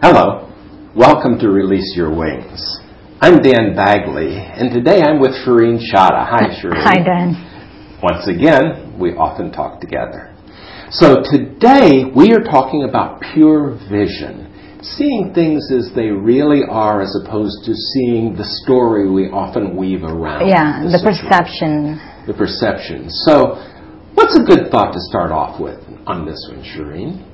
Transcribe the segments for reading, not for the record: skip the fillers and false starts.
Hello, welcome to Release Your Wings. I'm Dan Bagley, and today I'm with Shireen Chadha. Hi, Shireen. Hi, Dan. Once again, we often talk together. So today we are talking about pure vision, seeing things as they really are as opposed to seeing the story we often weave around. Yeah, the perception. The perception. So what's a good thought to start off with on this one, Shireen?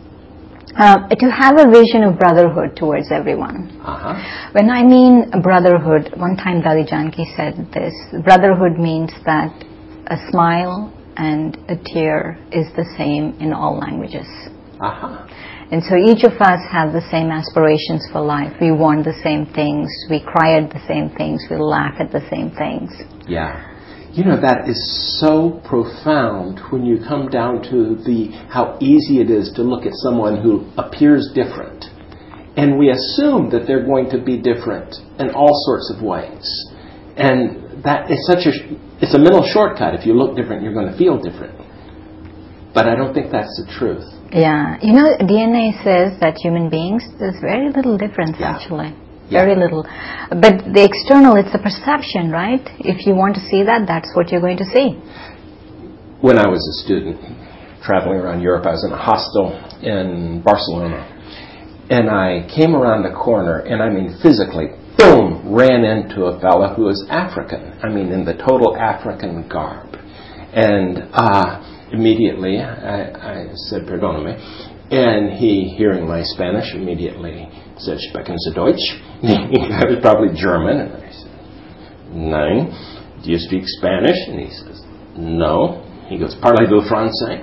To have a vision of brotherhood towards everyone. Uh-huh. When I mean brotherhood, one time Dali Janki said this, brotherhood means that a smile and a tear is the same in all languages. Uh-huh. And so each of us have the same aspirations for life. We want the same things, we cry at the same things, we laugh at the same things. Yeah. You know, that is so profound when you come down to how easy it is to look at someone who appears different. And we assume that they're going to be different in all sorts of ways. And that is it's a mental shortcut. If you look different, you're going to feel different. But I don't think that's the truth. Yeah. You know, DNA says that human beings, there's very little difference actually. Yeah. Very little. But the external, it's a perception, right? If you want to see that, that's what you're going to see. When I was a student traveling around Europe, I was in a hostel in Barcelona. And I came around the corner, and I mean physically, boom, ran into a fella who was African. I mean, in the total African garb. And immediately, I said, perdóname. And he, hearing my Spanish, immediately said, sprechen Sie Deutsch? I was probably German. And I said, Nein. Do you speak Spanish? And he says, no. He goes, parlez-vous français?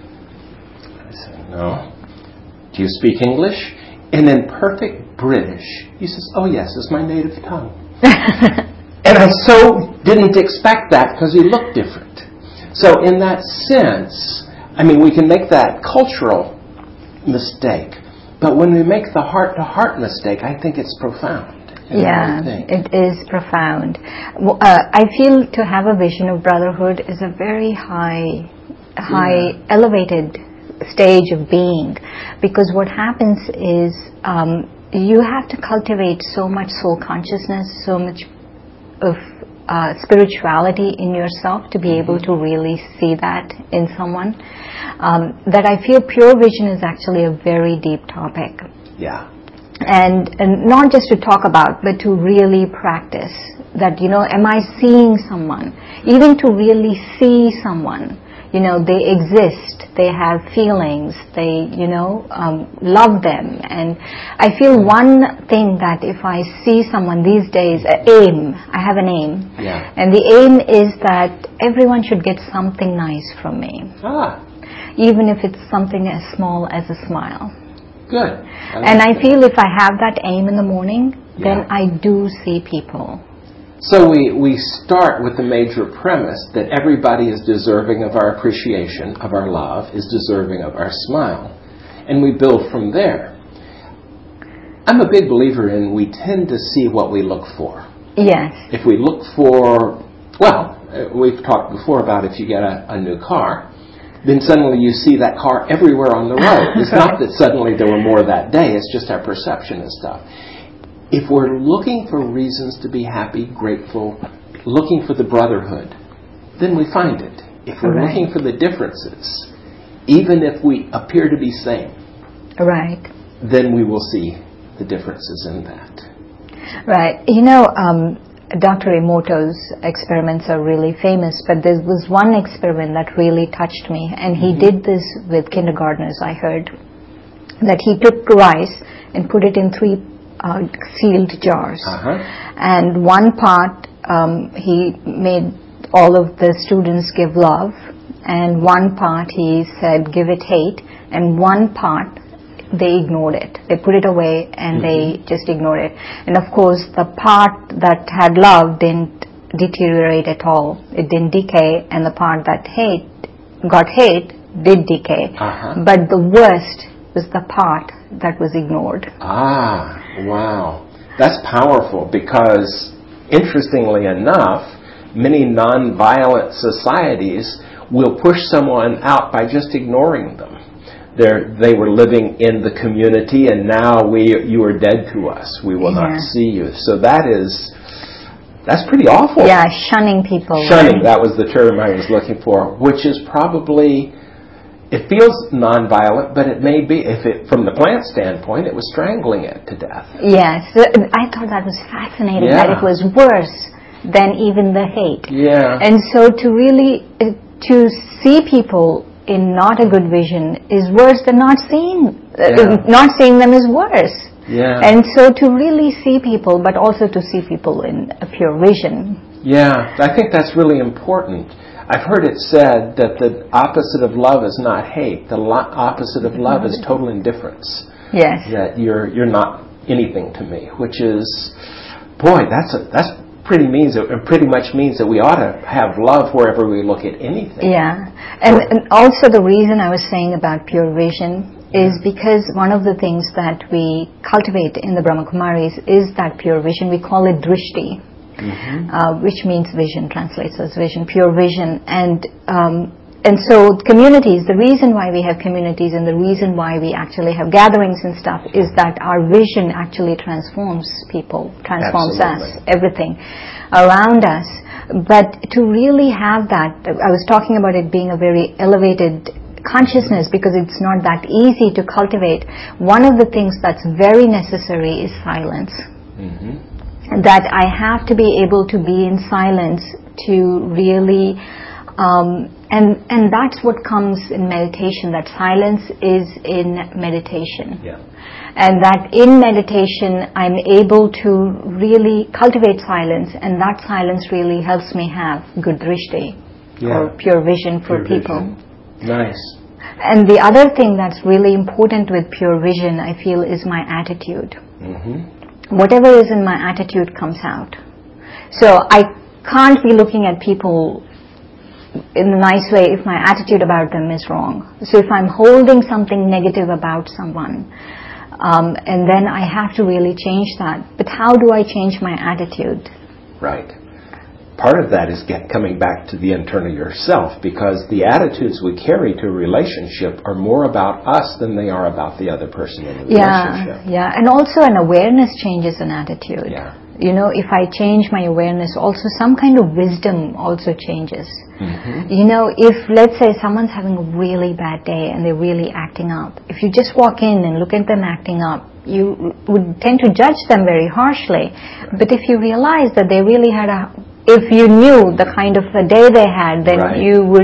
I said, no. Do you speak English? And in perfect British, he says, oh yes, it's my native tongue. And I so didn't expect that because he looked different. So in that sense, I mean, we can make that cultural mistake. But when we make the heart-to-heart mistake, I think it's profound. Yeah, it is profound. I feel to have a vision of brotherhood is a very high elevated stage of being. Because what happens is you have to cultivate so much soul consciousness, so much of spirituality in yourself to be able to really see that in someone. That I feel pure vision is actually a very deep topic. Yeah. And not just to talk about, but to really practice. That, you know, am I seeing someone? Even to really see someone. You know, they exist, they have feelings, they, you know, love them. And I feel one thing that if I see someone these days, I have an aim. Yeah. And the aim is that everyone should get something nice from me. Even if it's something as small as a smile. Good. I feel if I have that aim in the morning, then I do see people. So we start with the major premise that everybody is deserving of our appreciation, of our love, is deserving of our smile. And we build from there. I'm a big believer in we tend to see what we look for. Yes. If we look for, well, we've talked before about if you get a new car, then suddenly you see that car everywhere on the road. It's not that suddenly there were more that day, it's just our perception and stuff. If we're looking for reasons to be happy, grateful, looking for the brotherhood, then we find it. If we're looking for the differences, even if we appear to be same, then we will see the differences in that. Right. You know, Dr. Emoto's experiments are really famous, but there was one experiment that really touched me, and he did this with kindergartners, I heard, that he took rice and put it in 3 sealed jars. And one part he made all of the students give love, and one part he said give it hate, and one part they ignored it. They put it away and they just ignored it. And of course the part that had love didn't deteriorate at all. It didn't decay, and the part that got hate did decay. But the worst was the part that was ignored. Wow. That's powerful because, interestingly enough, many non-violent societies will push someone out by just ignoring them. they were living in the community, and now you are dead to us. We will not see you. So that's pretty awful. Yeah, shunning people. Shunning, that was the term I was looking for, which is probably, it feels nonviolent, but it may be, from the plant standpoint, it was strangling it to death. Yes, I thought that was fascinating, that it was worse than even the hate. Yeah. And so to really, to see people in not a good vision is worse than not seeing them is worse. Yeah. And so to really see people, but also to see people in a pure vision. Yeah, I think that's really important. I've heard it said that the opposite of love is not hate. The opposite of love is total indifference. Yes. That you're not anything to me, which is, boy, that's pretty much means that we ought to have love wherever we look at anything. Yeah, and also the reason I was saying about pure vision is because one of the things that we cultivate in the Brahma Kumaris is that pure vision. We call it drishti, which means vision, translates as vision, pure vision. And so communities, the reason why we have communities and the reason why we actually have gatherings and stuff is that our vision actually transforms people, transforms us, everything around us. But to really have that, I was talking about it being a very elevated consciousness because it's not that easy to cultivate. One of the things that's very necessary is silence. That I have to be able to be in silence to really and that's what comes in meditation, that silence is in meditation. And that in meditation I'm able to really cultivate silence, and that silence really helps me have good drishti or pure vision for people. Nice. And the other thing that's really important with pure vision, I feel, is my attitude. Whatever is in my attitude comes out. So I can't be looking at people in a nice way if my attitude about them is wrong. So if I'm holding something negative about someone, and then I have to really change that. But how do I change my attitude? Right. Part of that is coming back to the internal yourself, because the attitudes we carry to a relationship are more about us than they are about the other person in the relationship. Yeah, and also an awareness changes an attitude. Yeah. You know, if I change my awareness, also some kind of wisdom also changes. You know, if let's say someone's having a really bad day and they're really acting up, if you just walk in and look at them acting up, you would tend to judge them very harshly. But if you realize that they really had if you knew the kind of a day they had, then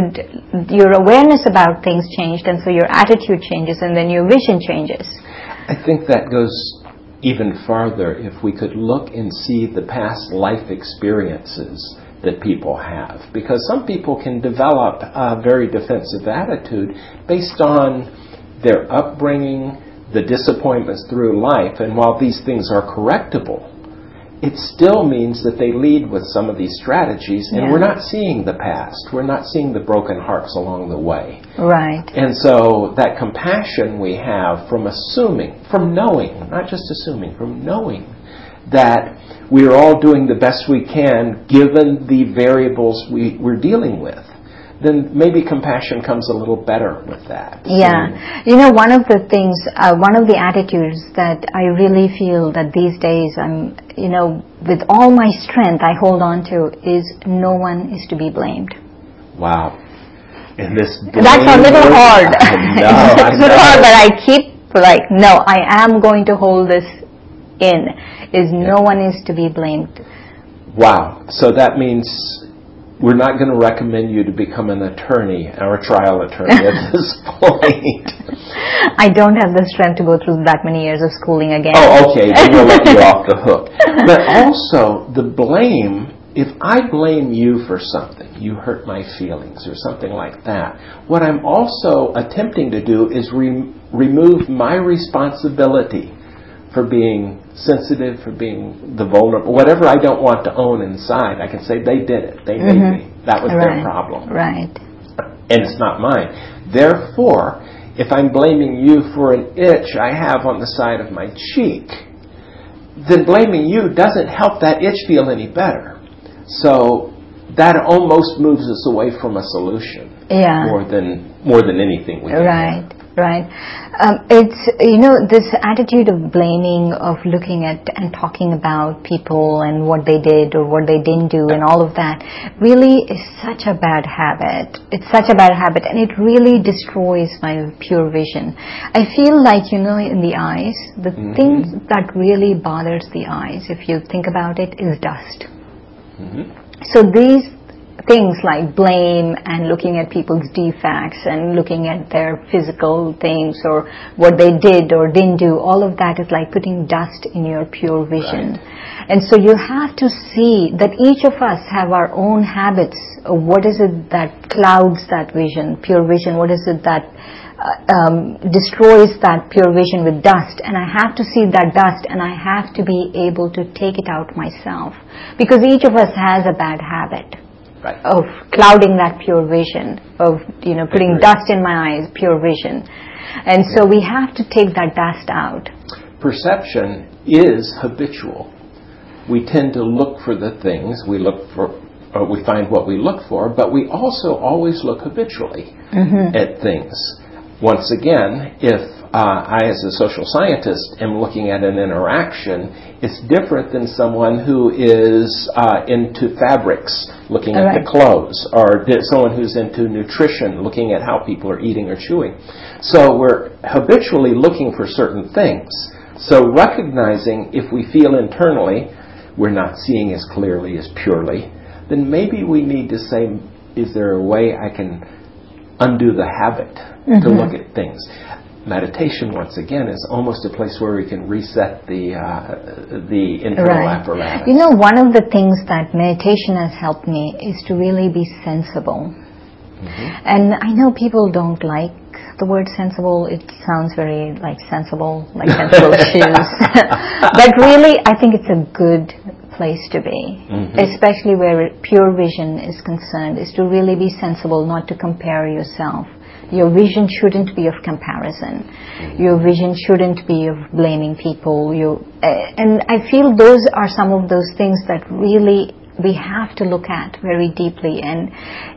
your awareness about things changed, and so your attitude changes, and then your vision changes. I think that goes even farther. If we could look and see the past life experiences that people have, because some people can develop a very defensive attitude based on their upbringing, the disappointments through life, and while these things are correctable, it still means that they lead with some of these strategies, and we're not seeing the past. We're not seeing the broken hearts along the way. Right. And so that compassion we have from knowing, not just assuming, from knowing that we are all doing the best we can given the variables we're dealing with, then maybe compassion comes a little better with that. Yeah. You know, one of the things, one of the attitudes that I really feel that these days I'm, with all my strength I hold on to is no one is to be blamed. Wow. And this that's a little hard. I know. Hard, but I keep no, I am going to hold this in, no one is to be blamed. Wow. So that means we're not going to recommend you to become an attorney or a trial attorney at this point. I don't have the strength to go through that many years of schooling again. Oh, okay. Then we'll let you off the hook. But also, the blame, if I blame you for something, you hurt my feelings or something like that, what I'm also attempting to do is remove my responsibility for being sensitive, for being the vulnerable, whatever I don't want to own inside. I can say they did it. They made me. That was their problem. Right. And it's not mine. Therefore, if I'm blaming you for an itch I have on the side of my cheek, then blaming you doesn't help that itch feel any better. So that almost moves us away from a solution. Yeah. More than anything we can have. Right. It's, this attitude of blaming, of looking at and talking about people and what they did or what they didn't do and all of that really is such a bad habit. It's such a bad habit, and it really destroys my pure vision. I feel like, in the eyes, the thing that really bothers the eyes, if you think about it, is dust. So these things like blame and looking at people's defects and looking at their physical things or what they did or didn't do, all of that is like putting dust in your pure vision. Right. And so you have to see that each of us have our own habits of what is it that clouds that vision, pure vision, what is it that destroys that pure vision with dust. And I have to see that dust, and I have to be able to take it out myself, because each of us has a bad habit. Right. Of clouding that pure vision, of putting dust in my eyes, pure vision. And so we have to take that dust out. Perception is habitual. We tend to look for the things we find what we look for, but we also always look habitually at things. Once again, if I, as a social scientist, am looking at an interaction, it's different than someone who is into fabrics, looking at the clothes, or someone who's into nutrition, looking at how people are eating or chewing. So we're habitually looking for certain things. So recognizing if we feel internally we're not seeing as clearly as purely, then maybe we need to say, is there a way I can undo the habit to look at things? Meditation, once again, is almost a place where we can reset the internal apparatus. One of the things that meditation has helped me is to really be sensible. And I know people don't like the word sensible. It sounds very like sensible shoes. But really, I think it's a good place to be, especially where pure vision is concerned, is to really be sensible, not to compare yourself. Your vision shouldn't be of comparison. Your vision shouldn't be of blaming people. And I feel those are some of those things that really we have to look at very deeply. And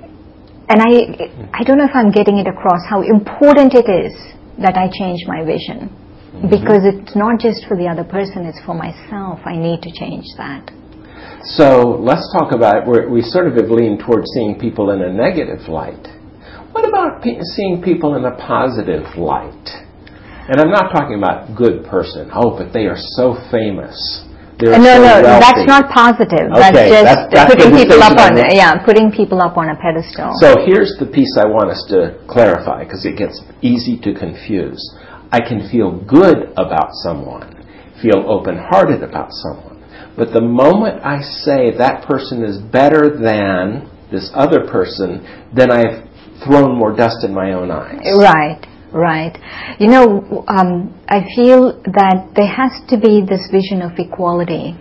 I don't know if I'm getting it across how important it is that I change my vision. Because it's not just for the other person, it's for myself. I need to change that. So let's talk about it. We sort of have leaned towards seeing people in a negative light. What about seeing people in a positive light? And I'm not talking about good person. Oh, but they are so famous. No, that's not positive. Okay, that's just putting people up putting people up on a pedestal. So here's the piece I want us to clarify, because it gets easy to confuse. I can feel good about someone, feel open-hearted about someone, but the moment I say that person is better than this other person, then I've thrown more dust in my own eyes. Right. I feel that there has to be this vision of equality.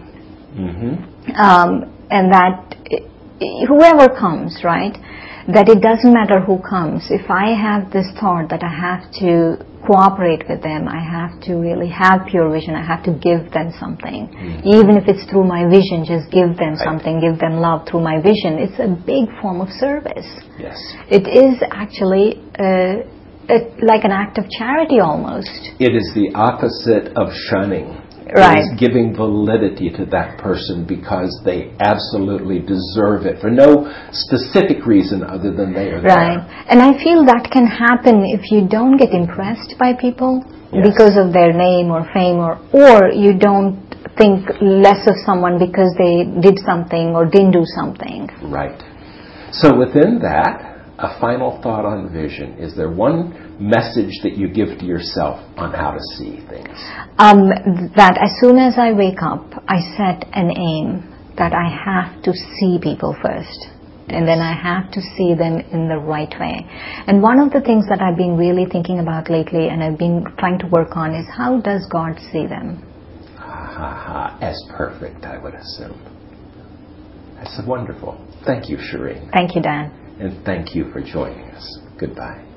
And that whoever comes, right, that it doesn't matter who comes. If I have this thought that I have to cooperate with them, I have to really have pure vision, I have to give them something. Even if it's through my vision, just give them something, give them love through my vision. It's a big form of service. Yes. It is actually like an act of charity almost. It is the opposite of shunning. Right. It is giving validity to that person because they absolutely deserve it for no specific reason other than they are there. Right. And I feel that can happen if you don't get impressed by people because of their name or fame, or you don't think less of someone because they did something or didn't do something. Right. So within that, a final thought on vision. Is there one message that you give to yourself on how to see things? That as soon as I wake up, I set an aim that I have to see people first. And then I have to see them in the right way. And one of the things that I've been really thinking about lately and I've been trying to work on is, how does God see them? As perfect, I would assume. That's wonderful. Thank you, Shireen. Thank you, Dan. And thank you for joining us. Goodbye.